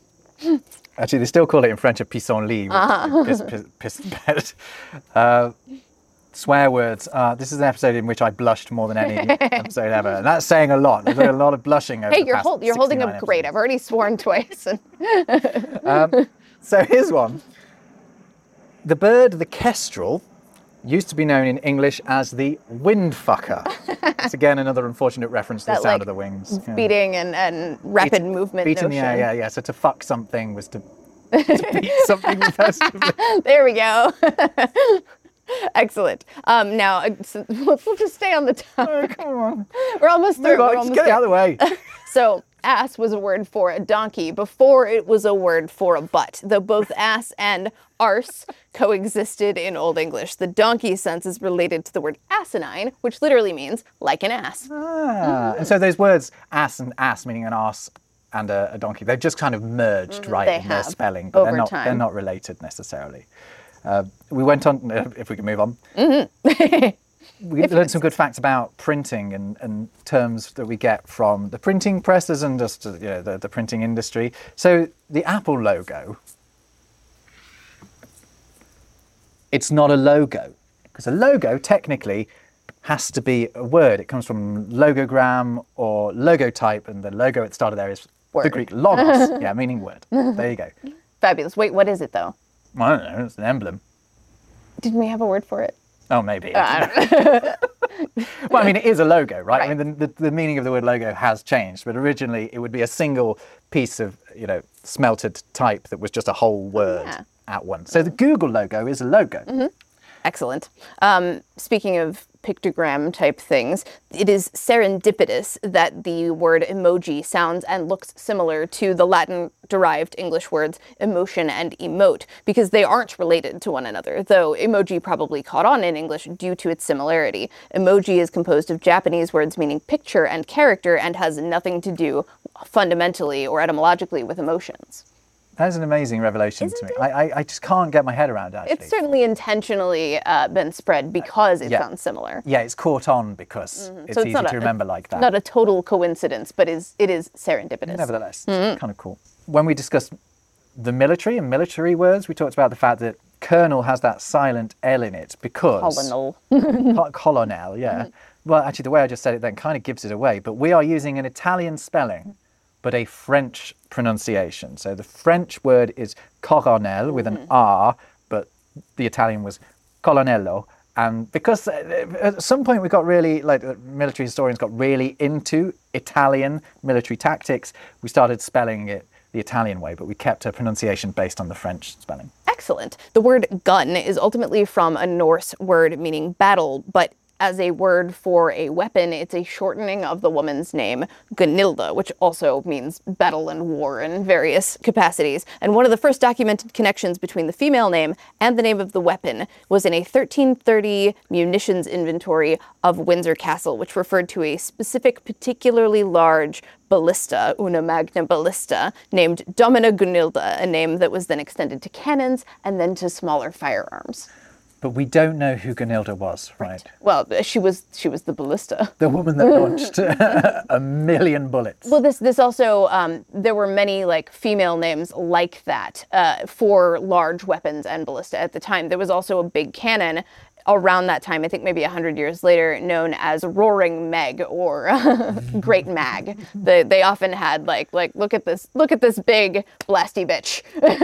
B: Actually, they still call it in French a pissenlit, uh-huh. piss, piss, piss bed. Uh, swear words. Uh, this is an episode in which I blushed more than any episode ever. And that's saying a lot. There's been a lot of blushing over
C: Hey,
B: the
C: you're,
B: past
C: hold, you're holding
B: sixty-nine
C: up great. I've already sworn twice.
B: Um, so here's one. The bird, the kestrel, used to be known in English as the windfucker. It's again another unfortunate reference to the
C: That,
B: sound
C: like,
B: of the wings. Yeah.
C: Beating and, and rapid
B: Beat-
C: movement
B: beat in the
C: notion.
B: air, yeah, yeah. So to fuck something was to, to beat something repetitively.
C: There we go. Excellent. Um, now, uh, so we'll, we'll just stay on the topic.
B: Oh, come on.
C: We're almost through.
B: Move on,
C: We're
B: just
C: almost
B: get it
C: there.
B: out of the way.
C: So, ass was a word for a donkey before it was a word for a butt, though both ass and arse coexisted in Old English. The donkey sense is related to the word asinine, which literally means like an ass.
B: Ah, and so those words ass and ass, meaning an arse and a, a donkey, they've just kind of merged, right,
C: they
B: in their
C: have,
B: spelling, but
C: over
B: they're not,
C: time.
B: they're not related necessarily. Uh, we went on, uh, if we can move on. We learned some good facts about printing and, and terms that we get from the printing presses and just uh, you know, the, the printing industry. So the Apple logo, it's not a logo, because a logo technically has to be a word. It comes from logogram or logotype, and the logo at the start of there is the
C: Word.
B: Greek logos, yeah, meaning word. There you go.
C: Fabulous. Wait, what is it though?
B: Well, I don't know, it's an emblem.
C: Didn't we have a word for it?
B: Oh, maybe.
C: I don't know.
B: Well, I mean, it is a logo, right? I
C: Right.
B: mean, the, the, the meaning of the word logo has changed, but originally it would be a single piece of, you know, smelted type that was just a whole word
C: yeah.
B: at once. So the Google logo is a logo.
C: Excellent. Um, speaking of pictogram type things, it is serendipitous that the word emoji sounds and looks similar to the Latin derived English words emotion and emote, because they aren't related to one another, though emoji probably caught on in English due to its similarity. Emoji is composed of Japanese words meaning picture and character and has nothing to do fundamentally or etymologically with emotions.
B: That is an amazing revelation
C: Isn't
B: to me.
C: it?
B: I, I, I just can't get my head around actually.
C: It's certainly intentionally uh, been spread because it
B: Yeah.
C: sounds similar.
B: Yeah, it's caught on because it's
C: So
B: easy
C: not
B: to
C: a-
B: remember like that.
C: Not a total coincidence, but is it is serendipitous.
B: Nevertheless, it's kind of cool. When we discussed the military and military words, we talked about the fact that colonel has that silent L in it because...
C: Colonel.
B: Co- Colonel, yeah. Well, actually, the way I just said it then kind of gives it away. But we are using an Italian spelling, but a French pronunciation. So the French word is coronel with an R, but the Italian was colonnello. And because uh, at some point we got really, like uh, military historians got really into Italian military tactics, we started spelling it the Italian way, but we kept a pronunciation based on the French spelling.
C: Excellent. The word gun is ultimately from a Norse word meaning battle, but as a word for a weapon, it's a shortening of the woman's name, Gunilda, which also means battle and war in various capacities. And one of the first documented connections between the female name and the name of the weapon was in a thirteen thirty munitions inventory of Windsor Castle, which referred to a specific, particularly large ballista, una magna ballista, named Domina Gunilda, a name that was then extended to cannons and then to smaller firearms.
B: But we don't know who Gunilda was, right?
C: Well, she was she was the ballista.
B: The woman that launched a million bullets.
C: Well, this this also um, there were many like female names like that uh, for large weapons and ballista at the time. There was also a big cannon around that time, I think maybe a hundred years later, known as Roaring Meg or Great Mag. They they often had like like look at this look at this big blasty bitch.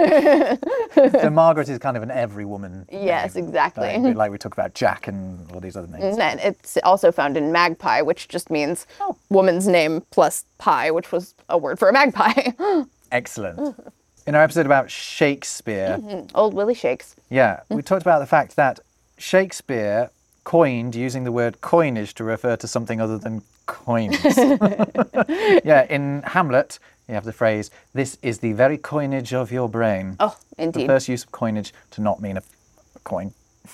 B: So Margaret is kind of an every woman.
C: Yes,
B: name.
C: exactly.
B: Like, like we talk about Jack and all these other names.
C: And it's also found in magpie, which just means woman's name plus pie, which was a word for a magpie.
B: Excellent. In our episode about Shakespeare,
C: Old Willie Shakes.
B: yeah, we talked about the fact that Shakespeare coined using the word coinage to refer to something other than coins. Yeah, in Hamlet, you have the phrase, "This is the very coinage of your brain."
C: Oh,
B: The
C: indeed.
B: first use of coinage to not mean a, a coin.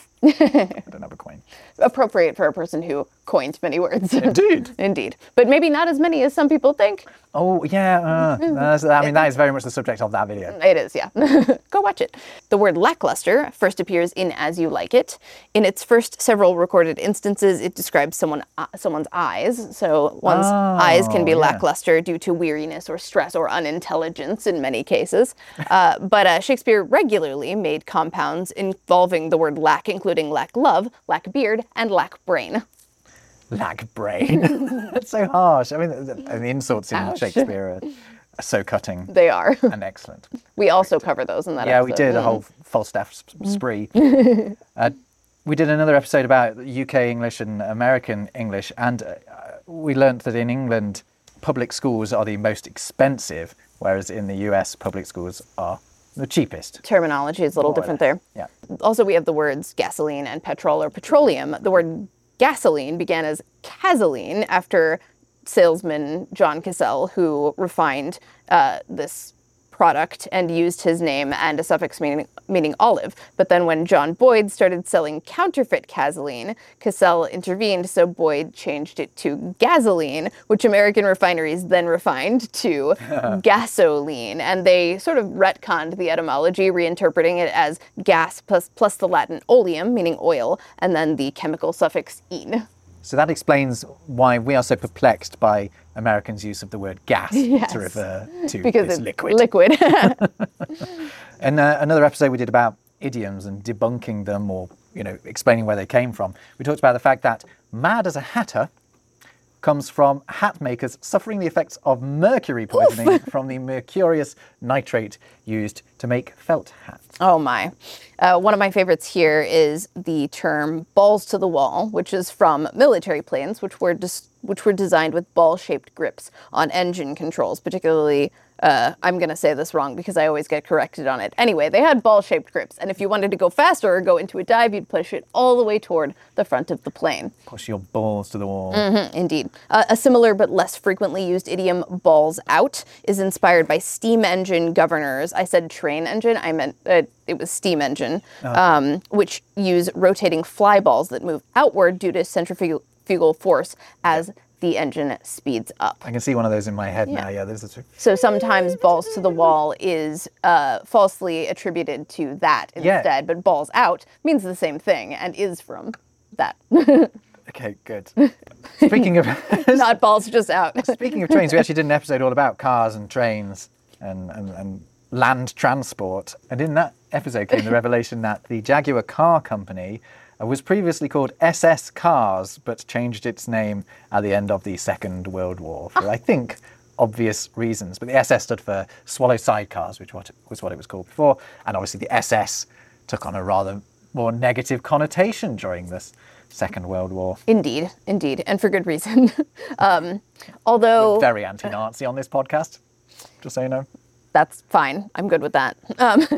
B: I don't have a coin.
C: Appropriate for a person who coined many words.
B: Indeed.
C: Indeed. But maybe not as many as some people think.
B: Oh, yeah. Uh, that's- I mean, that is very much the subject of that video.
C: It is, yeah. Go watch it. The word lackluster first appears in As You Like It. In its first several recorded instances, it describes someone uh, someone's eyes. So one's
B: Oh,
C: eyes can be
B: yeah.
C: lackluster due to weariness or stress or unintelligence in many cases. Uh, but uh, Shakespeare regularly made compounds involving the word lack, including lack love, lack beard, and lack brain.
B: Lack brain. That's so harsh. I mean, the, the insults in
C: Ouch.
B: Shakespeare are, are so cutting
C: They are.
B: and excellent.
C: We also cover those in that
B: Yeah,
C: episode.
B: we did a whole Falstaff s- spree. uh, we did another episode about U K English and American English, and uh, we learnt that in England, public schools are the most expensive, whereas in the U S, public schools are the cheapest.
C: Terminology is a little
B: More or
C: different
B: less.
C: there.
B: Yeah.
C: Also, we have the words gasoline and petrol or petroleum. The word gasoline began as gasoline after salesman John Cassell, who refined uh, this product and used his name and a suffix meaning, meaning olive. But then when John Boyd started selling counterfeit gasoline, Cassell intervened, so Boyd changed it to gasoline, which American refineries then refined to gasoline. And they sort of retconned the etymology, reinterpreting it as gas plus, plus the Latin oleum, meaning oil, and then the chemical suffix "ine."
B: So that explains why we are so perplexed by Americans' use of the word gas
C: Yes.
B: to refer to
C: Because
B: this
C: it's
B: liquid.
C: liquid.
B: And uh, another episode we did about idioms and debunking them, or you know, explaining where they came from. We talked about the fact that "mad as a hatter" comes from hat makers suffering the effects of mercury poisoning from the mercurious nitrate used to make felt hats.
C: Oh my. Uh, one of my favorites here is the term balls to the wall, which is from military planes, which were dis- which were designed with ball-shaped grips on engine controls, particularly, uh, I'm going to say this wrong because I always get corrected on it. Anyway, they had ball-shaped grips, and if you wanted to go faster or go into a dive, you'd push it all the way toward the front of the plane.
B: Push your balls to the wall.
C: Mm-hmm, indeed. Uh, a similar but less frequently used idiom, balls out, is inspired by steam engine governors. I said train engine, I meant uh, it was steam engine, um, which use rotating fly balls that move outward due to centrifugal force as the engine speeds up.
B: I can see one of those in my head
C: Yeah.
B: now. Yeah, there's a.
C: So sometimes balls to the wall is uh, falsely attributed to that
B: Yeah.
C: instead, but balls out means the same thing and is from that.
B: Okay, good. Speaking of
C: Not balls just out.
B: speaking of trains, we actually did an episode all about cars and trains and, and, and land transport. And in that episode came the revelation that the Jaguar Car Company uh, was previously called S S Cars, but changed its name at the end of the Second World War for, I think, obvious reasons. But the S S stood for Swallow Sidecars, which what- was what it was called before. And obviously the S S took on a rather more negative connotation during this Second World War.
C: Indeed, indeed, and for good reason. um, although
B: Very anti-Nazi on this podcast, just so you know.
C: that's fine, I'm good with that. Um,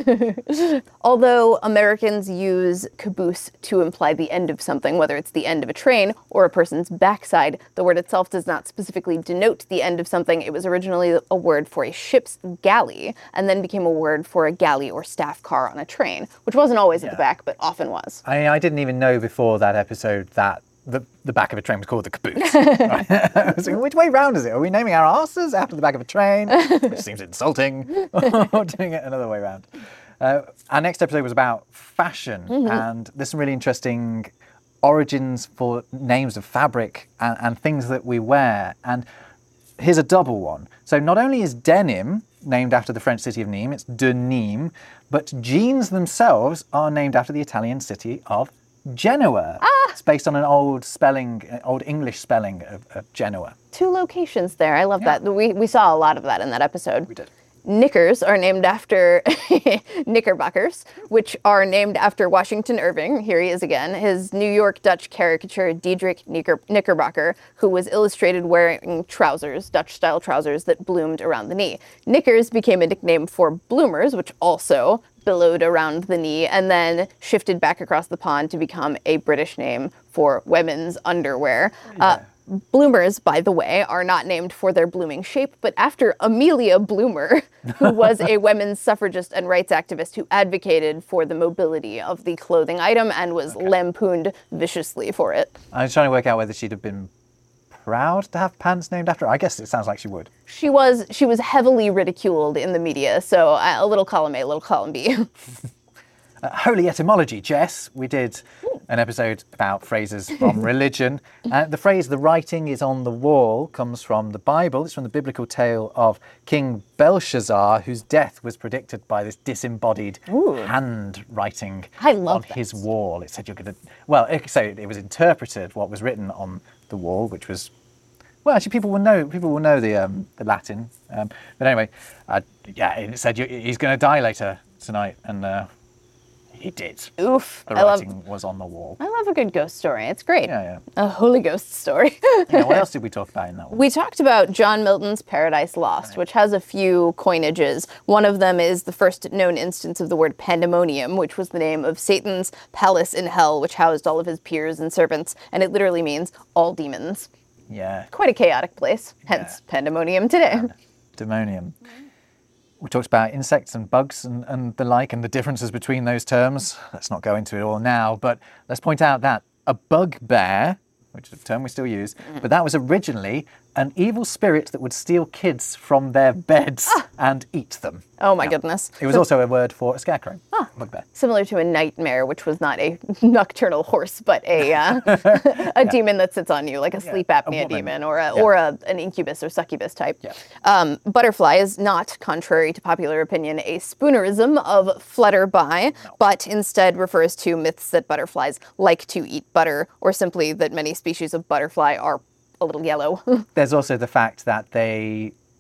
C: although Americans use caboose to imply the end of something, whether it's the end of a train or a person's backside, the word itself does not specifically denote the end of something. It was originally a word for a ship's galley, and then became a word for a galley or staff car on a train, which wasn't always at the
B: Yeah.
C: back, but often was.
B: I, I didn't even know before that episode that the, the back of a train was called the caboose. I was like, which way round is it? Are we naming our asses after the back of a train? Which seems insulting. Or doing it another way round. Uh, our next episode was about fashion, and there's some really interesting origins for names of fabric and, and things that we wear. And here's a double one. So not only is denim named after the French city of Nîmes, it's de Nîmes, but jeans themselves are named after the Italian city of Genoa. It's based on an old spelling, uh, old English spelling of, of Genoa.
C: Two locations there. I love that. We, we saw a lot of that in that episode.
B: We did.
C: Knickers are named after Knickerbockers, which are named after Washington Irving. Here he is again. His New York Dutch caricature, Diedrich Knicker- Knickerbocker, who was illustrated wearing trousers, Dutch-style trousers that bloomed around the knee. Knickers became a nickname for bloomers, which also billowed around the knee, and then shifted back across the pond to become a British name for women's underwear. Uh, Bloomers, by the way, are not named for their blooming shape, but after Amelia Bloomer, who was a women's suffragist and rights activist who advocated for the mobility of the clothing item and was lampooned viciously for it.
B: I was trying to work out whether she'd have been proud to have pants named after her. I guess it sounds like she would.
C: She was she was heavily ridiculed in the media, so uh, a little column A, a little column B.
B: Uh, holy etymology, Jess. We did an episode about phrases from religion. Uh, the phrase, the writing is on the wall, comes from the Bible. It's from the biblical tale of King Belshazzar, whose death was predicted by this disembodied handwriting
C: I love
B: on his wall. It said you're going to... Well, it, so it was interpreted, what was written on the wall, which was... Well, actually, people will know. People will know the um, the Latin. Um, but anyway, uh, yeah, it said you, he's going to die later tonight, and uh, he did.
C: Oof.
B: The
C: I love
B: writing was on the wall.
C: I love a good ghost story. It's great.
B: Yeah, yeah.
C: A Holy Ghost story.
B: Yeah, what else did we talk about in that one?
C: We talked about John Milton's Paradise Lost, which has a few coinages. One of them is the first known instance of the word pandemonium, which was the name of Satan's palace in hell, which housed all of his peers and servants, and it literally means all demons.
B: Yeah,
C: Quite a chaotic place, hence pandemonium today.
B: demonium. We talked about insects and bugs and, and the like and the differences between those terms. Let's not go into it all now, but let's point out that a bugbear, which is a term we still use, but that was originally an evil spirit that would steal kids from their beds and eat them.
C: Oh my goodness.
B: It was also a word for a scarecrow, bugbear.
C: Similar to a nightmare, which was not a nocturnal horse, but a uh, a demon that sits on you, like a sleep apnea
B: woman.
C: demon, or a,
B: Yeah.
C: or a, an incubus or succubus type.
B: Yeah.
C: Um, butterfly is not, contrary to popular opinion, a spoonerism of flutterby, but instead refers to myths that butterflies like to eat butter, or simply that many species of butterfly are a little yellow.
B: There's also the fact that they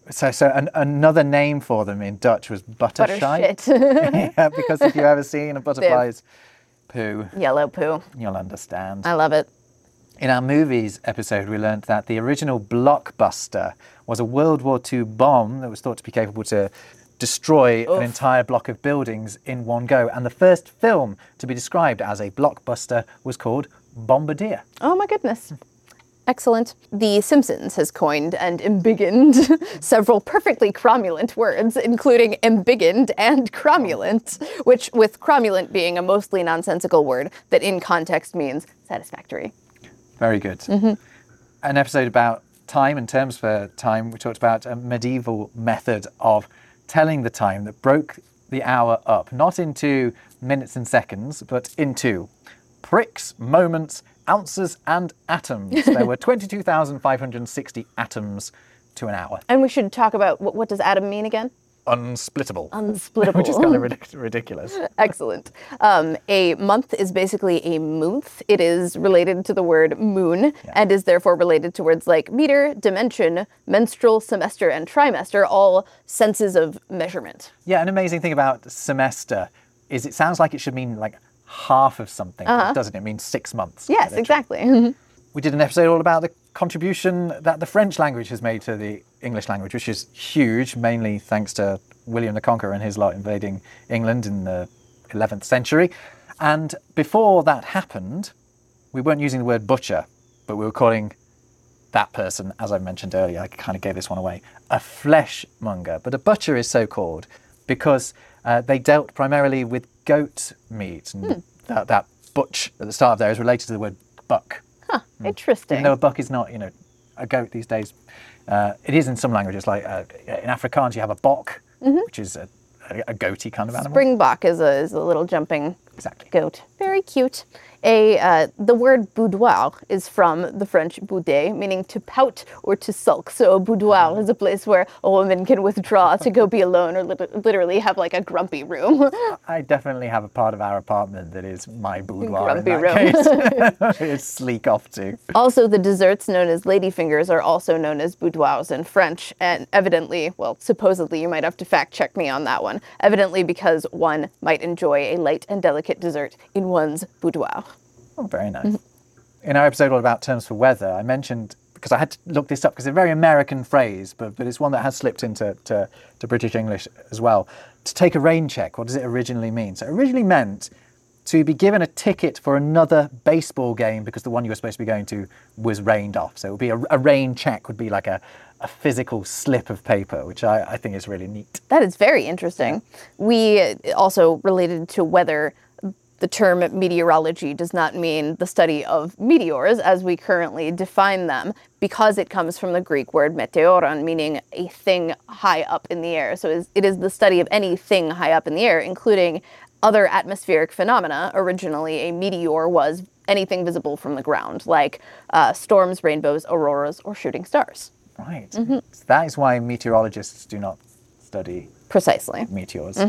B: So, so an, another name for them in Dutch was buttershite.
C: Buttershit.
B: Yeah, because if you've ever seen a butterfly's poo,
C: Yellow poo.
B: you'll understand.
C: I love it.
B: In our movies episode, we learned that the original blockbuster was a World War Two bomb that was thought to be capable to destroy
C: Oof.
B: an entire block of buildings in one go. And the first film to be described as a blockbuster was called Bombardier.
C: Oh my goodness. Excellent. The Simpsons has coined and embiggened several perfectly cromulent words, including embiggened and cromulent, which with cromulent being a mostly nonsensical word that in context means satisfactory.
B: Very good. Mm-hmm. An episode about time and terms for time, we talked about a medieval method of telling the time that broke the hour up, not into minutes and seconds, but into pricks, moments, ounces and atoms. There were twenty-two thousand five hundred sixty atoms to an hour.
C: And we should talk about what, what does atom mean again?
B: Unsplittable.
C: Unsplittable.
B: Which is kind of ridic- ridiculous.
C: Excellent. Um, a month is basically a month. It is related to the word moon
B: Yeah.
C: and is therefore related to words like meter, dimension, menstrual, semester, and trimester, all senses of measurement.
B: Yeah, an amazing thing about semester is it sounds like it should mean like half of something,
C: Uh-huh.
B: doesn't it? It means six months.
C: Yes,
B: literally.
C: exactly.
B: We did an episode all about the contribution that the French language has made to the English language, which is huge, mainly thanks to William the Conqueror and his lot invading England in the eleventh century. And before that happened, we weren't using the word butcher, but we were calling that person, as I mentioned earlier, I kind of gave this one away, a fleshmonger. But a butcher is so called because uh, they dealt primarily with goat meat. And
C: Hmm.
B: that, that butch at the start of there is related to the word buck.
C: Huh, interesting.
B: Even though a buck is not, you know, a goat these days. Uh, it is in some languages, like uh, in Afrikaans you have a bok, which is a, a, a goaty kind of animal.
C: Springbok is a, is a little jumping
B: Exactly.
C: goat. Very cute. A uh, the word boudoir is from the French bouder, meaning to pout or to sulk. So a boudoir is a place where a woman can withdraw to go be alone or lit- literally have like a grumpy room.
B: I definitely have a part of our apartment that is my boudoir in
C: Grumpy
B: that
C: room.
B: case. It's sleek off too.
C: Also, the desserts known as ladyfingers are also known as boudoirs in French, and evidently, well, supposedly, you might have to fact check me on that one, evidently because one might enjoy a light and delicate dessert in one's boudoir.
B: Oh, very nice. In our episode all about terms for weather, I mentioned, because I had to look this up, because it's a very American phrase, but, but it's one that has slipped into to, to British English as well. To take a rain check, what does it originally mean? So it originally meant to be given a ticket for another baseball game because the one you were supposed to be going to was rained off. So it would be a, a rain check would be like a, a physical slip of paper, which I, I think is really neat.
C: That is very interesting. We also related to weather. The term meteorology does not mean the study of meteors as we currently define them, because it comes from the Greek word meteoron, meaning a thing high up in the air. So it is the study of anything high up in the air, including other atmospheric phenomena. Originally, a meteor was anything visible from the ground, like uh, storms, rainbows, auroras, or shooting stars.
B: Right. So that is why meteorologists do not study
C: Precisely.
B: meteors.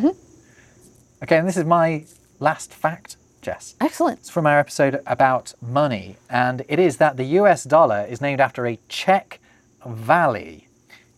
B: Okay, and this is my last fact, Jess.
C: Excellent.
B: It's from our episode about money, and it is that the U S dollar is named after a Czech valley.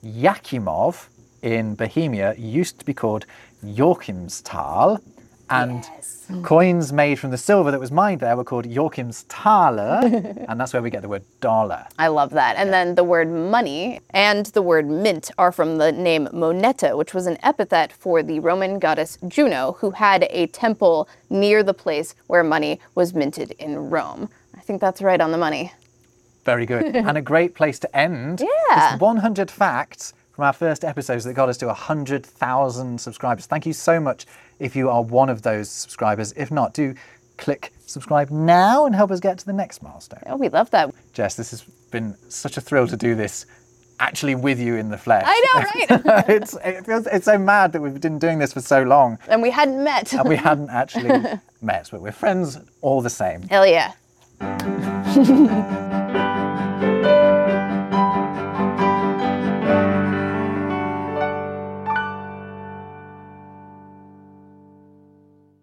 B: Yakimov in Bohemia used to be called Joachimsthal, and
C: Yes.
B: coins made from the silver that was mined there were called Joachimsthaler, and that's where we get the word dollar.
C: I love that. And then the word money and the word mint are from the name Moneta, which was an epithet for the Roman goddess Juno, who had a temple near the place where money was minted in Rome. I think that's right on the money.
B: Very good. And a great place to end.
C: Yeah.
B: It's one hundred facts from our first episodes that got us to one hundred thousand subscribers. Thank you so much if you are one of those subscribers. If not, do click subscribe now and help us get to the next milestone.
C: Oh, we love that.
B: Jess, this has been such a thrill to do this actually with you in the flesh.
C: I know, right?
B: it's, it feels, it's so mad that we've been doing this for so long
C: And we hadn't met.
B: and we hadn't actually met, but we're friends all the same.
C: Hell yeah.